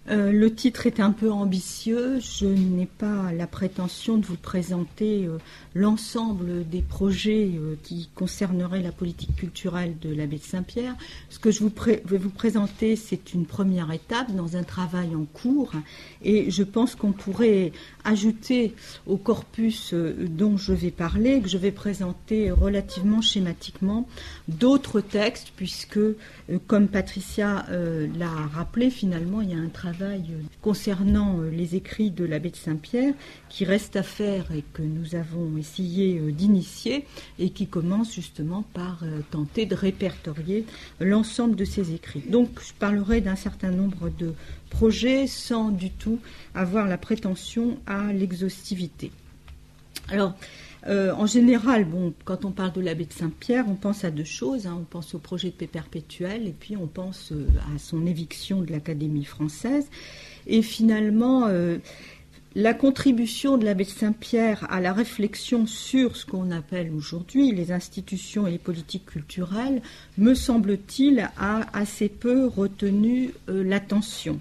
Le titre est un peu ambitieux. Je n'ai pas la prétention de vous présenter l'ensemble des projets qui concerneraient la politique culturelle de l'abbé de Saint-Pierre. Ce que je vais vous présenter, c'est une première étape dans un travail en cours, et je pense qu'on pourrait ajouter au corpus dont je vais parler, que je vais présenter relativement schématiquement, d'autres textes, puisque, comme Patricia l'a rappelé, finalement, il y a un travail concernant les écrits de l'abbé de Saint-Pierre qui reste à faire et que nous avons essayé d'initier, et qui commence justement par tenter de répertorier l'ensemble de ses écrits. Donc je parlerai d'un certain nombre de projets sans du tout avoir la prétention à l'exhaustivité. Alors, en général, quand on parle de l'abbé de Saint-Pierre, on pense à deux choses. On pense au projet de paix perpétuelle, et puis on pense à son éviction de l'Académie française. Et finalement, la contribution de l'abbé de Saint-Pierre à la réflexion sur ce qu'on appelle aujourd'hui les institutions et les politiques culturelles, me semble-t-il, a assez peu retenu l'attention.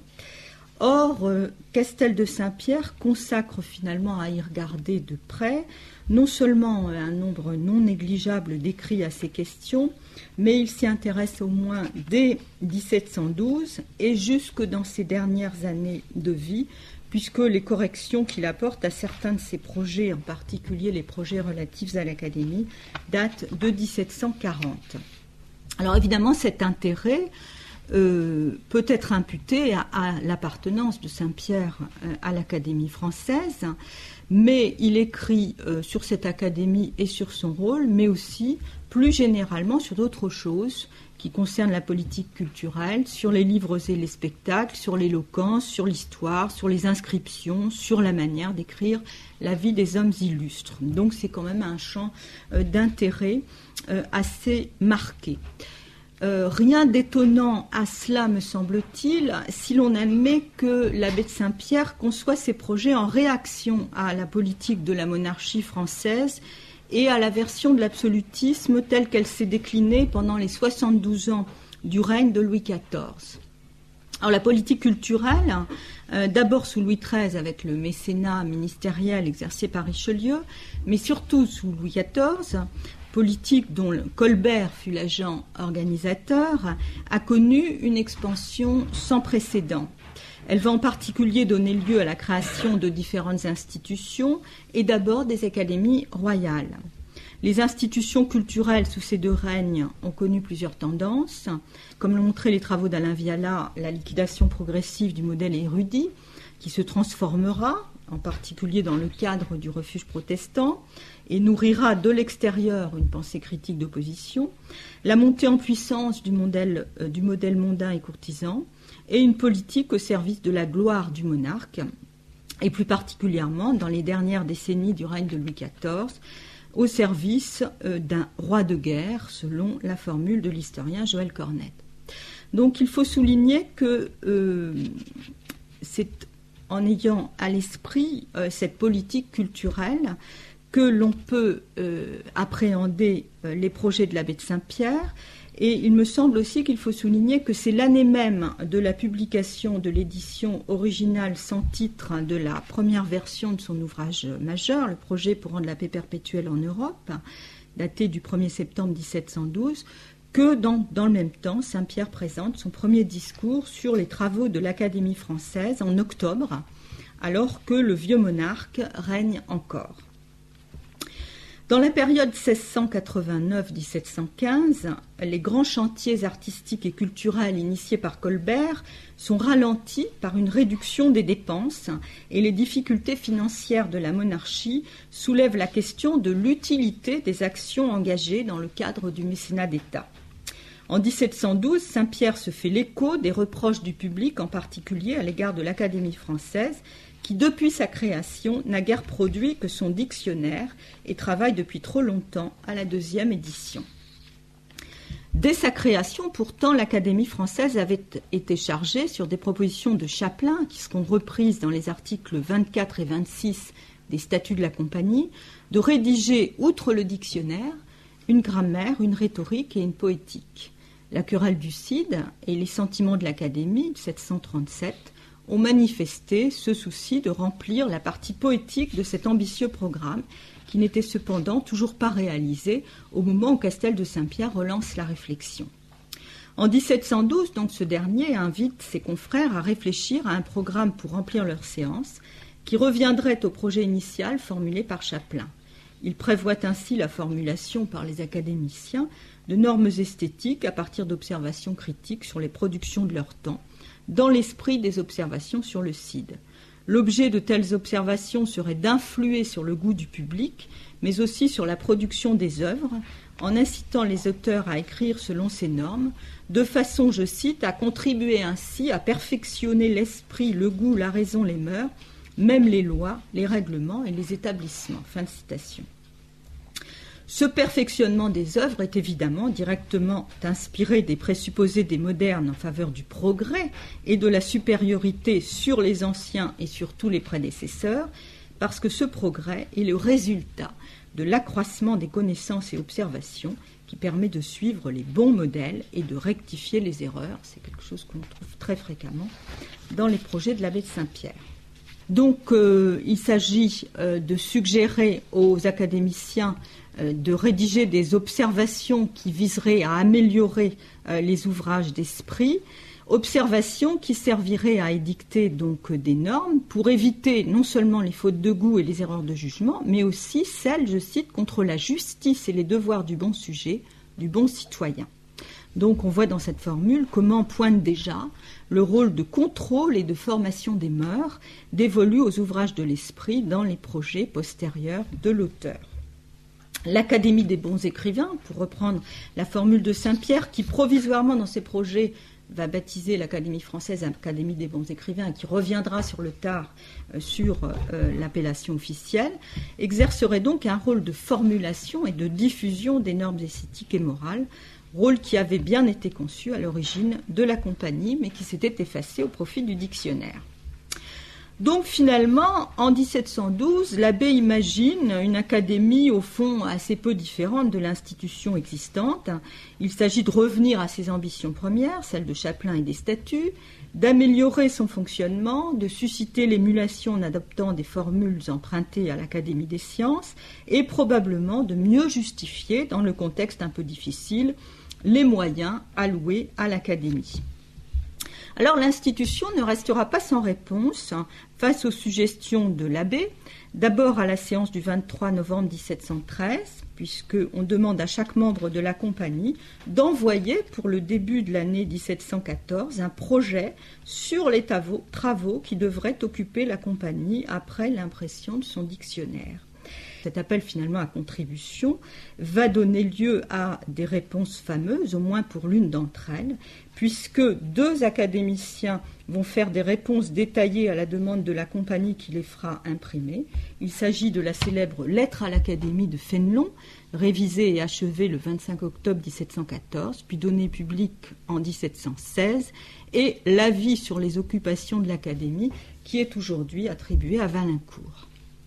Or, Castel de Saint-Pierre consacre finalement à y regarder de près non seulement un nombre non négligeable d'écrits à ces questions, mais il s'y intéresse au moins dès 1712 et jusque dans ses dernières années de vie, puisque les corrections qu'il apporte à certains de ses projets, en particulier les projets relatifs à l'Académie, datent de 1740. Alors évidemment, cet intérêt peut être imputé à l'appartenance de Saint-Pierre à l'Académie française, mais il écrit sur cette académie et sur son rôle, mais aussi plus généralement sur d'autres choses qui concernent la politique culturelle, sur les livres et les spectacles, sur l'éloquence, sur l'histoire, sur les inscriptions, sur la manière d'écrire la vie des hommes illustres. Donc c'est quand même un champ d'intérêt assez marqué. Rien d'étonnant à cela, me semble-t-il, si l'on admet que l'abbé de Saint-Pierre conçoit ses projets en réaction à la politique de la monarchie française et à la version de l'absolutisme telle qu'elle s'est déclinée pendant les 72 ans du règne de Louis XIV. Alors la politique culturelle, d'abord sous Louis XIII avec le mécénat ministériel exercé par Richelieu, mais surtout sous Louis XIV, politique dont Colbert fut l'agent organisateur, a connu une expansion sans précédent. Elle va en particulier donner lieu à la création de différentes institutions et d'abord des académies royales. Les institutions culturelles sous ces deux règnes ont connu plusieurs tendances, comme l'ont montré les travaux d'Alain Viala, la liquidation progressive du modèle érudit, qui se transformera, en particulier dans le cadre du refuge protestant, et nourrira de l'extérieur une pensée critique d'opposition, la montée en puissance du modèle mondain et courtisan, et une politique au service de la gloire du monarque, et plus particulièrement dans les dernières décennies du règne de Louis XIV, au service d'un roi de guerre, selon la formule de l'historien Joël Cornette. Donc il faut souligner que c'est en ayant à l'esprit cette politique culturelle que l'on peut appréhender les projets de l'abbé de Saint-Pierre. Et il me semble aussi qu'il faut souligner que c'est l'année même de la publication de l'édition originale sans titre de la première version de son ouvrage majeur, le projet pour rendre la paix perpétuelle en Europe, daté du 1er septembre 1712, que dans le même temps, Saint-Pierre présente son premier discours sur les travaux de l'Académie française en octobre, alors que le vieux monarque règne encore. Dans la période 1689-1715, les grands chantiers artistiques et culturels initiés par Colbert sont ralentis par une réduction des dépenses, et les difficultés financières de la monarchie soulèvent la question de l'utilité des actions engagées dans le cadre du mécénat d'État. En 1712, Saint-Pierre se fait l'écho des reproches du public, en particulier à l'égard de l'Académie française, qui, depuis sa création, n'a guère produit que son dictionnaire et travaille depuis trop longtemps à la deuxième édition. Dès sa création, pourtant, l'Académie française avait été chargée, sur des propositions de Chapelain, qui seront reprises dans les articles 24 et 26 des statuts de la Compagnie, de rédiger, outre le dictionnaire, une grammaire, une rhétorique et une poétique. La querelle du Cid et les sentiments de l'Académie, 1737, ont manifesté ce souci de remplir la partie poétique de cet ambitieux programme, qui n'était cependant toujours pas réalisé au moment où Castel de Saint-Pierre relance la réflexion. En 1712, donc, ce dernier invite ses confrères à réfléchir à un programme pour remplir leurs séances, qui reviendrait au projet initial formulé par Chapelain. Il prévoit ainsi la formulation par les académiciens de normes esthétiques à partir d'observations critiques sur les productions de leur temps, dans l'esprit des observations sur le Cid. L'objet de telles observations serait d'influer sur le goût du public, mais aussi sur la production des œuvres, en incitant les auteurs à écrire selon ces normes, de façon, je cite, à contribuer ainsi à perfectionner l'esprit, le goût, la raison, les mœurs, même les lois, les règlements et les établissements. Fin de citation. Ce perfectionnement des œuvres est évidemment directement inspiré des présupposés des modernes en faveur du progrès et de la supériorité sur les anciens et sur tous les prédécesseurs, parce que ce progrès est le résultat de l'accroissement des connaissances et observations qui permet de suivre les bons modèles et de rectifier les erreurs. C'est quelque chose qu'on trouve très fréquemment dans les projets de l'abbé de Saint-Pierre. Donc, il s'agit de suggérer aux académiciens de rédiger des observations qui viseraient à améliorer les ouvrages d'esprit, observations qui serviraient à édicter donc des normes pour éviter non seulement les fautes de goût et les erreurs de jugement, mais aussi celles, je cite, contre la justice et les devoirs du bon sujet, du bon citoyen. Donc on voit dans cette formule comment pointe déjà le rôle de contrôle et de formation des mœurs dévolu aux ouvrages de l'esprit dans les projets postérieurs de l'auteur. L'Académie des bons écrivains, pour reprendre la formule de Saint-Pierre, qui provisoirement dans ses projets va baptiser l'Académie française Académie des bons écrivains, qui reviendra sur le tard sur l'appellation officielle, exercerait donc un rôle de formulation et de diffusion des normes esthétiques et morales, rôle qui avait bien été conçu à l'origine de la compagnie, mais qui s'était effacé au profit du dictionnaire. Donc finalement, en 1712, l'abbé imagine une académie au fond assez peu différente de l'institution existante. Il s'agit de revenir à ses ambitions premières, celles de Chapelain et des statuts, d'améliorer son fonctionnement, de susciter l'émulation en adoptant des formules empruntées à l'Académie des sciences et probablement de mieux justifier, dans le contexte un peu difficile, les moyens alloués à l'Académie. Alors l'institution ne restera pas sans réponse face aux suggestions de l'abbé, d'abord à la séance du 23 novembre 1713, puisqu'on demande à chaque membre de la compagnie d'envoyer pour le début de l'année 1714 un projet sur les travaux qui devraient occuper la compagnie après l'impression de son dictionnaire. Cet appel finalement à contribution va donner lieu à des réponses fameuses, au moins pour l'une d'entre elles, puisque 2 académiciens vont faire des réponses détaillées à la demande de la compagnie qui les fera imprimer. Il s'agit de la célèbre Lettre à l'Académie de Fénelon, révisée et achevée le 25 octobre 1714, puis donnée publique en 1716, et l'avis sur les occupations de l'Académie, qui est aujourd'hui attribué à Valincourt.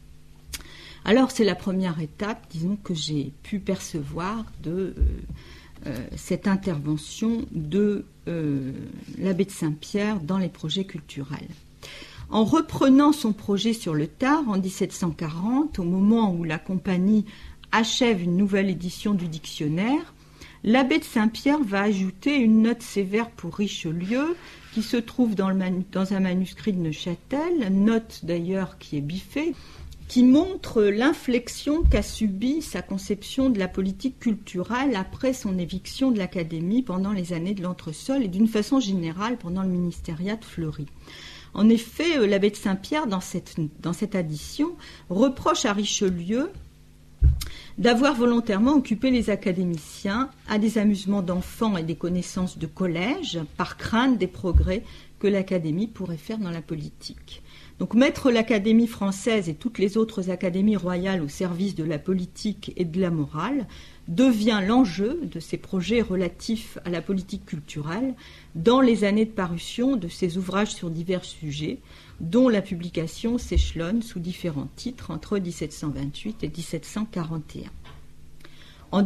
Alors c'est la première étape, disons, que j'ai pu percevoir de cette intervention de l'abbé de Saint-Pierre dans les projets culturels. En reprenant son projet sur le tard, en 1740, au moment où la compagnie achève une nouvelle édition du dictionnaire, l'abbé de Saint-Pierre va ajouter une note sévère pour Richelieu, qui se trouve dans un manuscrit de Neuchâtel, note d'ailleurs qui est biffée, qui montre l'inflexion qu'a subie sa conception de la politique culturelle après son éviction de l'Académie pendant les années de l'entresol et d'une façon générale pendant le ministériat de Fleury. En effet, l'abbé de Saint-Pierre, dans cette addition, reproche à Richelieu d'avoir volontairement occupé les académiciens à des amusements d'enfants et des connaissances de collège par crainte des progrès que l'Académie pourrait faire dans la politique. Donc mettre l'Académie française et toutes les autres académies royales au service de la politique et de la morale devient l'enjeu de ces projets relatifs à la politique culturelle dans les années de parution de ces ouvrages sur divers sujets, dont la publication s'échelonne sous différents titres entre 1728 et 1741. En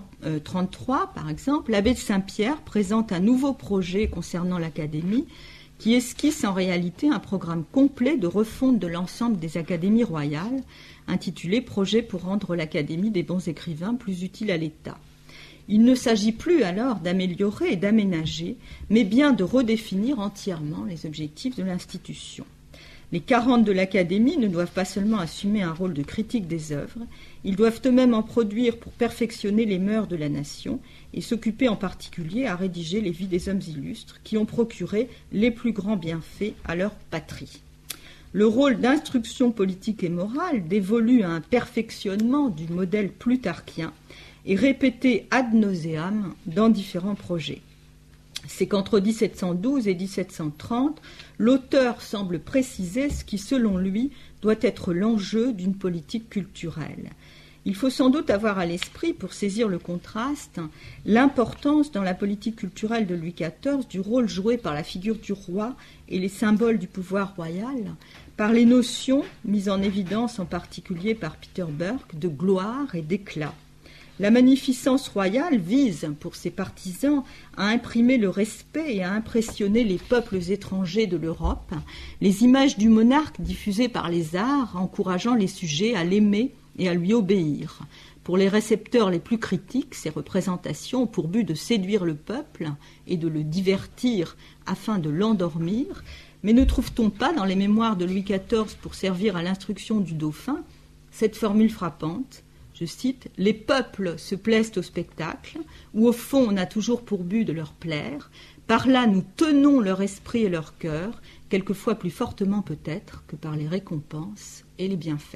1733, par exemple, l'abbé de Saint-Pierre présente un nouveau projet concernant l'Académie qui esquisse en réalité un programme complet de refonte de l'ensemble des académies royales, intitulé « Projet pour rendre l'Académie des bons écrivains plus utile à l'État ». Il ne s'agit plus alors d'améliorer et d'aménager, mais bien de redéfinir entièrement les objectifs de l'institution. Les 40 de l'Académie ne doivent pas seulement assumer un rôle de critique des œuvres, ils doivent eux-mêmes en produire pour perfectionner les mœurs de la nation et s'occuper en particulier à rédiger les vies des hommes illustres qui ont procuré les plus grands bienfaits à leur patrie. Le rôle d'instruction politique et morale, dévolu à un perfectionnement du modèle plutarchien, est répété ad nauseam dans différents projets. C'est qu'entre 1712 et 1730, l'auteur semble préciser ce qui, selon lui, doit être l'enjeu d'une politique culturelle. Il faut sans doute avoir à l'esprit, pour saisir le contraste, l'importance dans la politique culturelle de Louis XIV du rôle joué par la figure du roi et les symboles du pouvoir royal, par les notions mises en évidence en particulier par Peter Burke de gloire et d'éclat. La magnificence royale vise, pour ses partisans, à imprimer le respect et à impressionner les peuples étrangers de l'Europe, les images du monarque diffusées par les arts, encourageant les sujets à l'aimer et à lui obéir. Pour les récepteurs les plus critiques, ces représentations ont pour but de séduire le peuple et de le divertir afin de l'endormir, mais ne trouve-t-on pas dans les mémoires de Louis XIV pour servir à l'instruction du dauphin cette formule frappante ? Je cite, « Les peuples se plaisent au spectacle, où au fond on a toujours pour but de leur plaire. Par là nous tenons leur esprit et leur cœur, quelquefois plus fortement peut-être que par les récompenses et les bienfaits. »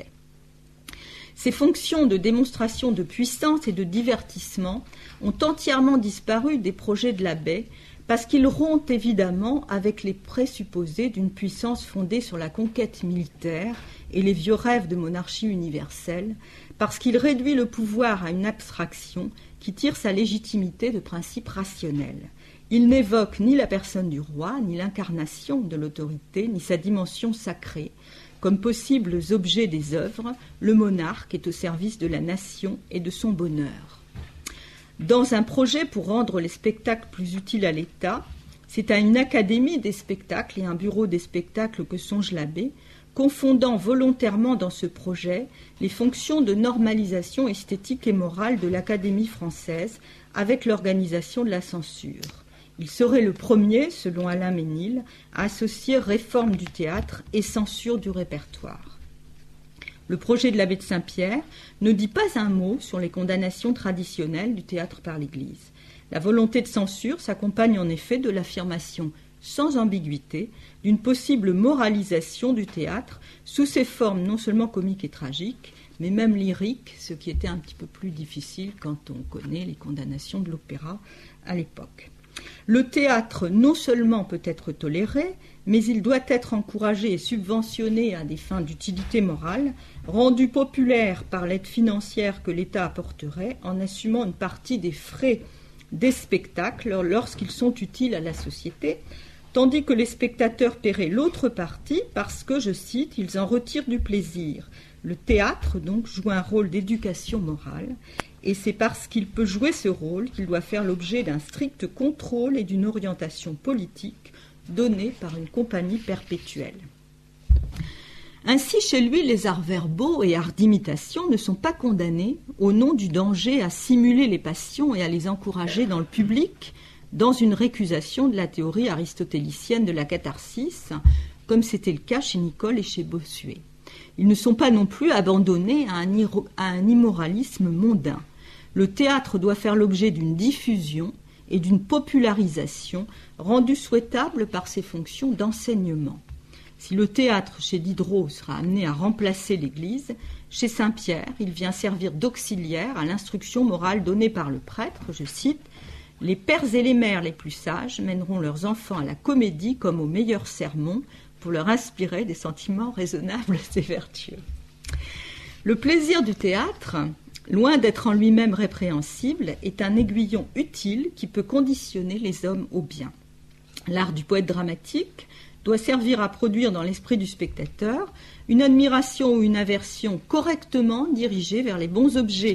Ces fonctions de démonstration de puissance et de divertissement ont entièrement disparu des projets de l'abbé, parce qu'ils rompent évidemment avec les présupposés d'une puissance fondée sur la conquête militaire et les vieux rêves de monarchie universelle, parce qu'il réduit le pouvoir à une abstraction qui tire sa légitimité de principes rationnels. Il n'évoque ni la personne du roi, ni l'incarnation de l'autorité, ni sa dimension sacrée. Comme possibles objets des œuvres, le monarque est au service de la nation et de son bonheur. Dans un projet pour rendre les spectacles plus utiles à l'État, c'est à une académie des spectacles et un bureau des spectacles que songe l'abbé, confondant volontairement dans ce projet les fonctions de normalisation esthétique et morale de l'Académie française avec l'organisation de la censure. Il serait le premier, selon Alain Ménil, à associer réforme du théâtre et censure du répertoire. Le projet de l'abbé de Saint-Pierre ne dit pas un mot sur les condamnations traditionnelles du théâtre par l'Église. La volonté de censure s'accompagne en effet de l'affirmation sans ambiguïté d'une possible moralisation du théâtre sous ses formes non seulement comiques et tragiques, mais même lyriques, ce qui était un petit peu plus difficile quand on connaît les condamnations de l'opéra à l'époque. Le théâtre non seulement peut être toléré, mais il doit être encouragé et subventionné à des fins d'utilité morale, rendu populaire par l'aide financière que l'État apporterait en assumant une partie des frais des spectacles lorsqu'ils sont utiles à la société, tandis que les spectateurs paieraient l'autre partie parce que, je cite, ils en retirent du plaisir. Le théâtre, donc, joue un rôle d'éducation morale, et c'est parce qu'il peut jouer ce rôle qu'il doit faire l'objet d'un strict contrôle et d'une orientation politique donnée par une compagnie perpétuelle. Ainsi, chez lui, les arts verbaux et arts d'imitation ne sont pas condamnés au nom du danger à simuler les passions et à les encourager dans le public, dans une récusation de la théorie aristotélicienne de la catharsis, comme c'était le cas chez Nicole et chez Bossuet. Ils ne sont pas non plus abandonnés à un immoralisme mondain. Le théâtre doit faire l'objet d'une diffusion et d'une popularisation rendue souhaitable par ses fonctions d'enseignement. Si le théâtre chez Diderot sera amené à remplacer l'Église, chez Saint-Pierre, il vient servir d'auxiliaire à l'instruction morale donnée par le prêtre, je cite, « Les pères et les mères les plus sages mèneront leurs enfants à la comédie comme au meilleur sermon pour leur inspirer des sentiments raisonnables et vertueux. » Le plaisir du théâtre, loin d'être en lui-même répréhensible, est un aiguillon utile qui peut conditionner les hommes au bien. L'art du poète dramatique doit servir à produire dans l'esprit du spectateur une admiration ou une aversion correctement dirigée vers les bons objets,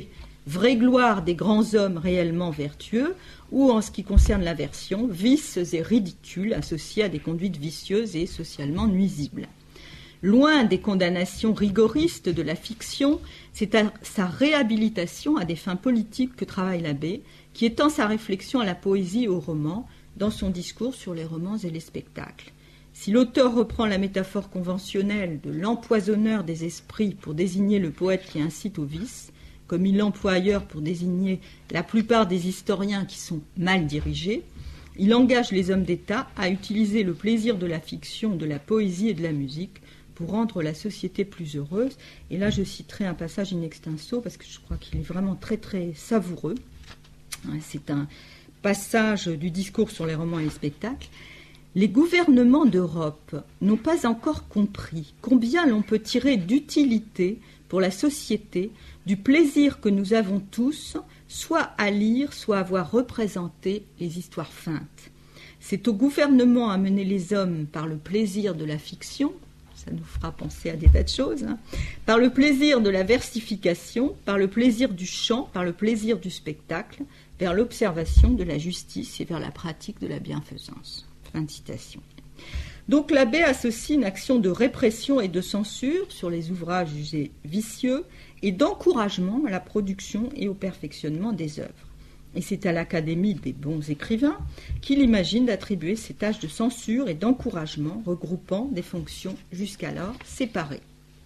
vraie gloire des grands hommes réellement vertueux, ou en ce qui concerne l'aversion, vices et ridicules associés à des conduites vicieuses et socialement nuisibles. Loin des condamnations rigoristes de la fiction, c'est à sa réhabilitation à des fins politiques que travaille l'abbé, qui étend sa réflexion à la poésie et au roman dans son discours sur les romans et les spectacles. Si l'auteur reprend la métaphore conventionnelle de l'empoisonneur des esprits pour désigner le poète qui incite au vice, comme il l'emploie ailleurs pour désigner la plupart des historiens qui sont mal dirigés, il engage les hommes d'État à utiliser le plaisir de la fiction, de la poésie et de la musique pour rendre la société plus heureuse. Et là, je citerai un passage in extenso parce que je crois qu'il est vraiment très très savoureux. C'est un passage du discours sur les romans et les spectacles. Les gouvernements d'Europe n'ont pas encore compris combien l'on peut tirer d'utilité pour la société du plaisir que nous avons tous, soit à lire, soit à voir représenter les histoires feintes. C'est au gouvernement à mener les hommes par le plaisir de la fiction, ça nous fera penser à des tas de choses, par le plaisir de la versification, par le plaisir du chant, par le plaisir du spectacle, vers l'observation de la justice et vers la pratique de la bienfaisance. Fin de citation. Donc l'abbé associe une action de répression et de censure sur les ouvrages jugés vicieux et d'encouragement à la production et au perfectionnement des œuvres. Et c'est à l'Académie des bons écrivains qu'il imagine d'attribuer ces tâches de censure et d'encouragement regroupant des fonctions jusqu'alors séparées.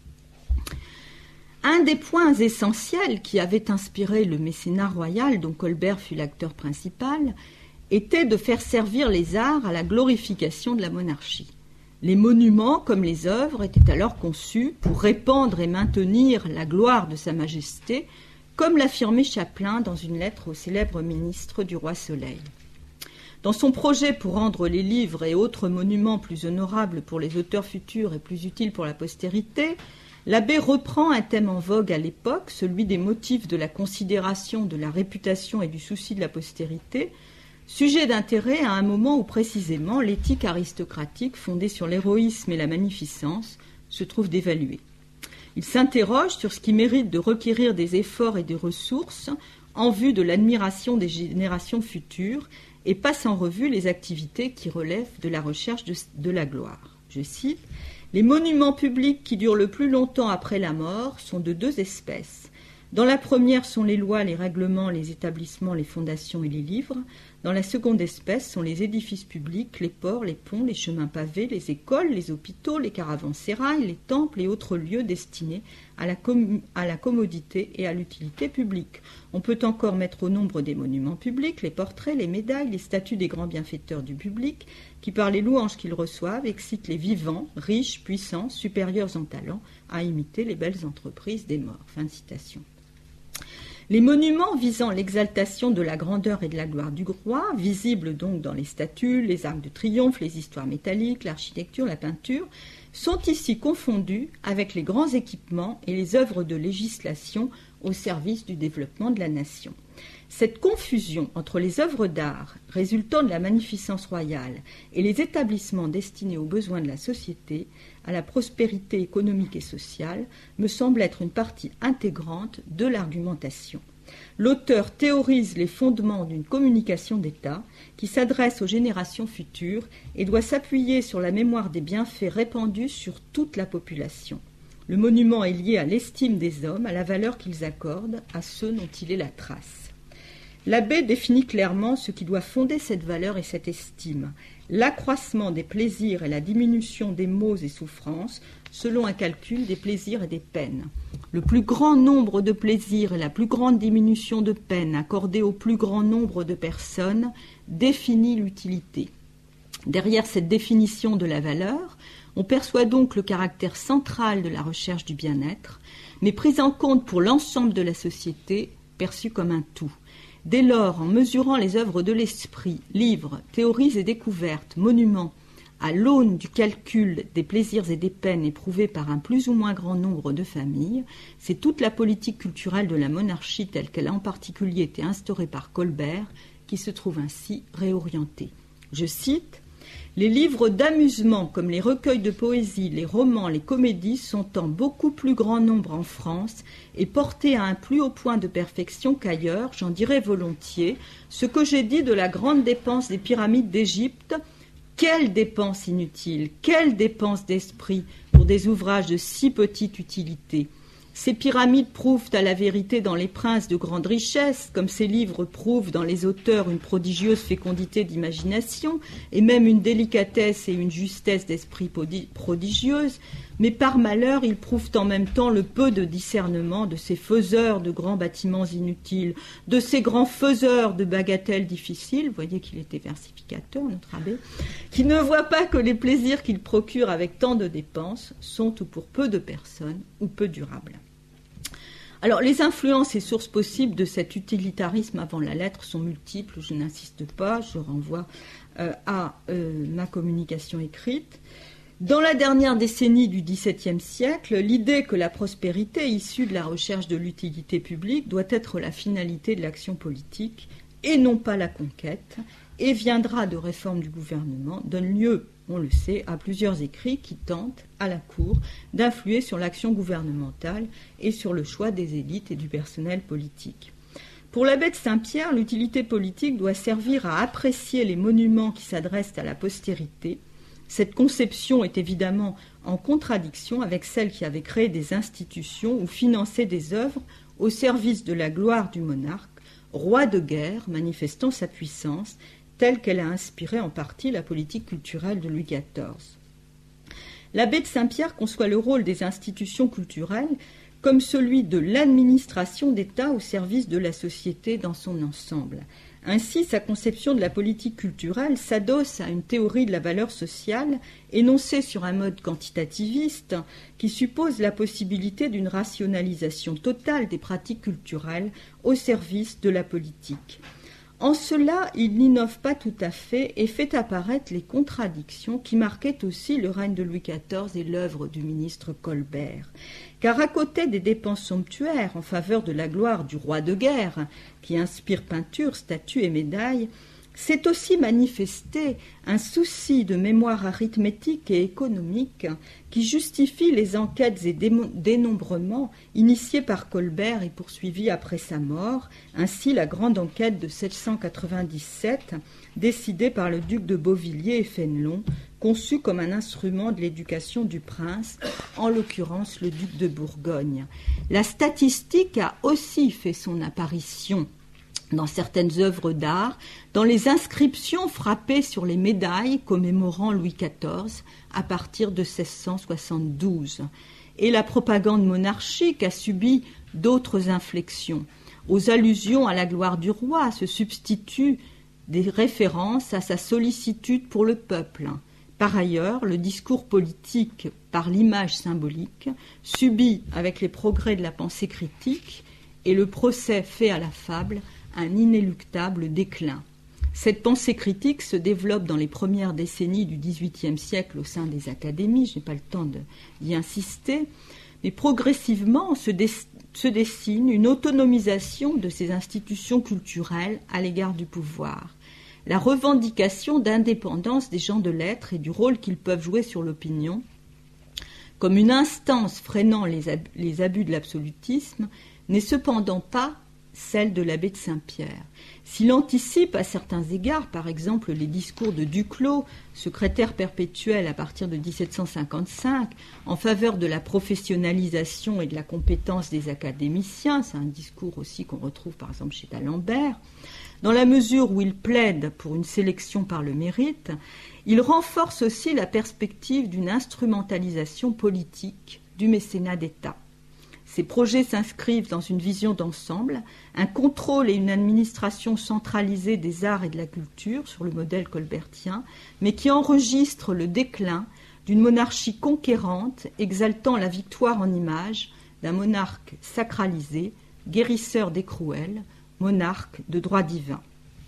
Un des points essentiels qui avait inspiré le mécénat royal dont Colbert fut l'acteur principal était de faire servir les arts à la glorification de la monarchie. Les monuments, comme les œuvres, étaient alors conçus pour répandre et maintenir la gloire de Sa Majesté, comme l'affirmait Chapelain dans une lettre au célèbre ministre du Roi Soleil. Dans son projet pour rendre les livres et autres monuments plus honorables pour les auteurs futurs et plus utiles pour la postérité, l'abbé reprend un thème en vogue à l'époque, celui des motifs de la considération, de la réputation et du souci de la postérité, sujet d'intérêt à un moment où précisément l'éthique aristocratique fondée sur l'héroïsme et la magnificence se trouve dévaluée. Il s'interroge sur ce qui mérite de requérir des efforts et des ressources en vue de l'admiration des générations futures et passe en revue les activités qui relèvent de la recherche de la gloire. Je cite, « Les monuments publics qui durent le plus longtemps après la mort sont de deux espèces. Dans la première sont les lois, les règlements, les établissements, les fondations et les livres. Dans la seconde espèce sont les édifices publics, les ports, les ponts, les chemins pavés, les écoles, les hôpitaux, les caravansérails, les temples et autres lieux destinés à la commodité et à l'utilité publique. On peut encore mettre au nombre des monuments publics les portraits, les médailles, les statues des grands bienfaiteurs du public, qui par les louanges qu'ils reçoivent excitent les vivants, riches, puissants, supérieurs en talent, à imiter les belles entreprises des morts. » Fin de citation. Les monuments visant l'exaltation de la grandeur et de la gloire du roi, visibles donc dans les statues, les arcs de triomphe, les histoires métalliques, l'architecture, la peinture, sont ici confondus avec les grands équipements et les œuvres de législation au service du développement de la nation. Cette confusion entre les œuvres d'art résultant de la magnificence royale et les établissements destinés aux besoins de la société, à la prospérité économique et sociale, me semble être une partie intégrante de l'argumentation. L'auteur théorise les fondements d'une communication d'État qui s'adresse aux générations futures et doit s'appuyer sur la mémoire des bienfaits répandus sur toute la population. Le monument est lié à l'estime des hommes, à la valeur qu'ils accordent à ceux dont il est la trace. L'abbé définit clairement ce qui doit fonder cette valeur et cette estime, l'accroissement des plaisirs et la diminution des maux et souffrances selon un calcul des plaisirs et des peines. Le plus grand nombre de plaisirs et la plus grande diminution de peines accordées au plus grand nombre de personnes définit l'utilité. Derrière cette définition de la valeur, on perçoit donc le caractère central de la recherche du bien-être, mais pris en compte pour l'ensemble de la société, perçu comme un tout. Dès lors, en mesurant les œuvres de l'esprit, livres, théories et découvertes, monuments, à l'aune du calcul des plaisirs et des peines éprouvés par un plus ou moins grand nombre de familles, c'est toute la politique culturelle de la monarchie telle qu'elle a en particulier été instaurée par Colbert qui se trouve ainsi réorientée. Je cite, Les livres d'amusement, comme les recueils de poésie, les romans, les comédies, sont en beaucoup plus grand nombre en France et portés à un plus haut point de perfection qu'ailleurs, j'en dirais volontiers, ce que j'ai dit de la grande dépense des pyramides d'Égypte. Quelle dépense inutile, quelle dépense d'esprit pour des ouvrages de si petite utilité. Ces pyramides prouvent à la vérité dans les princes de grande richesse, comme ces livres prouvent dans les auteurs une prodigieuse fécondité d'imagination, et même une délicatesse et une justesse d'esprit prodigieuses, mais par malheur ils prouvent en même temps le peu de discernement de ces faiseurs de grands bâtiments inutiles, de ces grands faiseurs de bagatelles difficiles, vous voyez qu'il était versificateur, notre abbé, qui ne voient pas que les plaisirs qu'ils procurent avec tant de dépenses sont ou pour peu de personnes ou peu durables. Alors, les influences et sources possibles de cet utilitarisme avant la lettre sont multiples, je n'insiste pas, je renvoie à ma communication écrite. Dans la dernière décennie du XVIIe siècle, l'idée que la prospérité issue de la recherche de l'utilité publique doit être la finalité de l'action politique et non pas la conquête, et viendra de réforme du gouvernement, donne lieu, on le sait, à plusieurs écrits qui tentent, à la cour, d'influer sur l'action gouvernementale et sur le choix des élites et du personnel politique. Pour l'abbé de Saint-Pierre, l'utilité politique doit servir à apprécier les monuments qui s'adressent à la postérité. Cette conception est évidemment en contradiction avec celle qui avait créé des institutions ou financé des œuvres au service de la gloire du monarque, roi de guerre manifestant sa puissance, telle qu'elle a inspiré en partie la politique culturelle de Louis XIV. L'abbé de Saint-Pierre conçoit le rôle des institutions culturelles comme celui de l'administration d'État au service de la société dans son ensemble. Ainsi, sa conception de la politique culturelle s'adosse à une théorie de la valeur sociale énoncée sur un mode quantitativiste qui suppose la possibilité d'une rationalisation totale des pratiques culturelles au service de la politique. En cela, il n'innove pas tout à fait et fait apparaître les contradictions qui marquaient aussi le règne de Louis XIV et l'œuvre du ministre Colbert. Car à côté des dépenses somptuaires en faveur de la gloire du roi de guerre, qui inspire peintures, statues et médailles, s'est aussi manifesté un souci de mémoire arithmétique et économique qui justifie les enquêtes et dénombrements initiés par Colbert et poursuivis après sa mort, ainsi la grande enquête de 797 décidée par le duc de Beauvilliers et Fénelon, conçue comme un instrument de l'éducation du prince, en l'occurrence le duc de Bourgogne. La statistique a aussi fait son apparition dans certaines œuvres d'art, dans les inscriptions frappées sur les médailles commémorant Louis XIV à partir de 1672. Et la propagande monarchique a subi d'autres inflexions. Aux allusions à la gloire du roi se substituent des références à sa sollicitude pour le peuple. Par ailleurs, le discours politique par l'image symbolique subit, avec les progrès de la pensée critique et le procès fait à la fable, un inéluctable déclin. Cette pensée critique se développe dans les premières décennies du XVIIIe siècle au sein des académies, je n'ai pas le temps d'y insister, mais progressivement se dessine une autonomisation de ces institutions culturelles à l'égard du pouvoir. La revendication d'indépendance des gens de lettres et du rôle qu'ils peuvent jouer sur l'opinion, comme une instance freinant les abus de l'absolutisme, n'est cependant pas celle de l'abbé de Saint-Pierre. S'il anticipe à certains égards, par exemple les discours de Duclos, secrétaire perpétuel à partir de 1755, en faveur de la professionnalisation et de la compétence des académiciens, c'est un discours aussi qu'on retrouve par exemple chez d'Alembert, dans la mesure où il plaide pour une sélection par le mérite, il renforce aussi la perspective d'une instrumentalisation politique du mécénat d'État. Ces projets s'inscrivent dans une vision d'ensemble, un contrôle et une administration centralisée des arts et de la culture sur le modèle colbertien, mais qui enregistrent le déclin d'une monarchie conquérante exaltant la victoire en image d'un monarque sacralisé, guérisseur d'écrouelles, monarque de droit divin.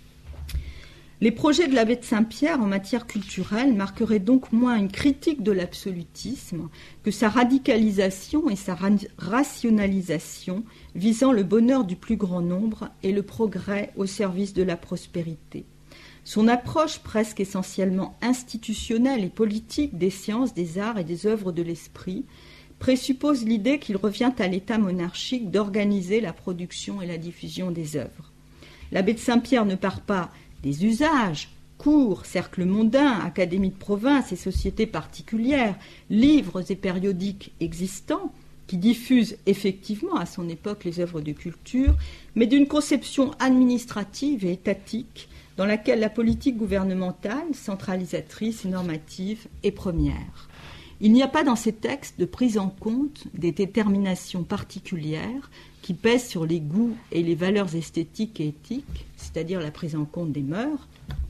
Les projets de l'abbé de Saint-Pierre en matière culturelle marqueraient donc moins une critique de l'absolutisme que sa radicalisation et sa rationalisation visant le bonheur du plus grand nombre et le progrès au service de la prospérité. Son approche presque essentiellement institutionnelle et politique des sciences, des arts et des œuvres de l'esprit présuppose l'idée qu'il revient à l'État monarchique d'organiser la production et la diffusion des œuvres. L'abbé de Saint-Pierre ne part pas des usages, cours, cercles mondains, académies de province et sociétés particulières, livres et périodiques existants, qui diffusent effectivement à son époque les œuvres de culture, mais d'une conception administrative et étatique dans laquelle la politique gouvernementale, centralisatrice et normative, est première. Il n'y a pas dans ces textes de prise en compte des déterminations particulières qui pèsent sur les goûts et les valeurs esthétiques et éthiques, c'est-à-dire la prise en compte des mœurs,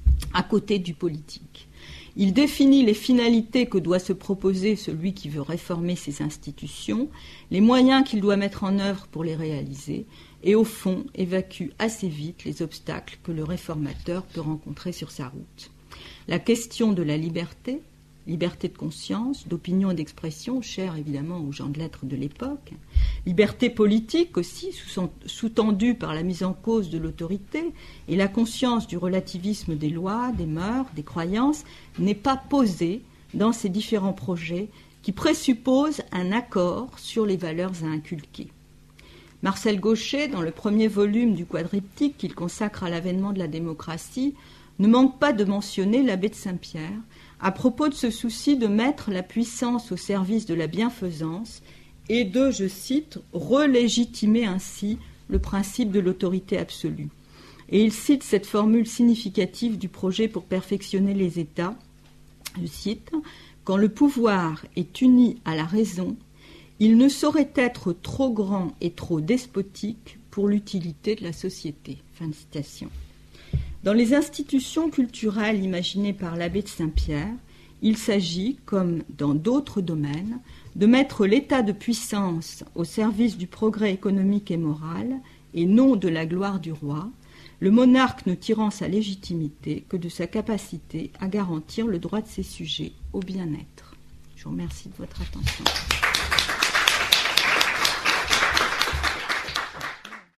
à côté du politique. Il définit les finalités que doit se proposer celui qui veut réformer ces institutions, les moyens qu'il doit mettre en œuvre pour les réaliser, et au fond évacue assez vite les obstacles que le réformateur peut rencontrer sur sa route. La question de la liberté de conscience, d'opinion et d'expression, chère évidemment aux gens de lettres de l'époque, liberté politique aussi, sous-tendue par la mise en cause de l'autorité, et la conscience du relativisme des lois, des mœurs, des croyances, n'est pas posée dans ces différents projets qui présupposent un accord sur les valeurs à inculquer. Marcel Gauchet, dans le premier volume du quadriptyque qu'il consacre à l'avènement de la démocratie, ne manque pas de mentionner l'abbé de Saint-Pierre à propos de ce souci de mettre la puissance au service de la bienfaisance et de, je cite, « relégitimer ainsi le principe de l'autorité absolue ». Et il cite cette formule significative du projet pour perfectionner les États, je cite, « Quand le pouvoir est uni à la raison, il ne saurait être trop grand et trop despotique pour l'utilité de la société. » Fin de citation. Dans les institutions culturelles imaginées par l'abbé de Saint-Pierre, il s'agit, comme dans d'autres domaines, de mettre l'état de puissance au service du progrès économique et moral, et non de la gloire du roi, le monarque ne tirant sa légitimité que de sa capacité à garantir le droit de ses sujets au bien-être. Je vous remercie de votre attention.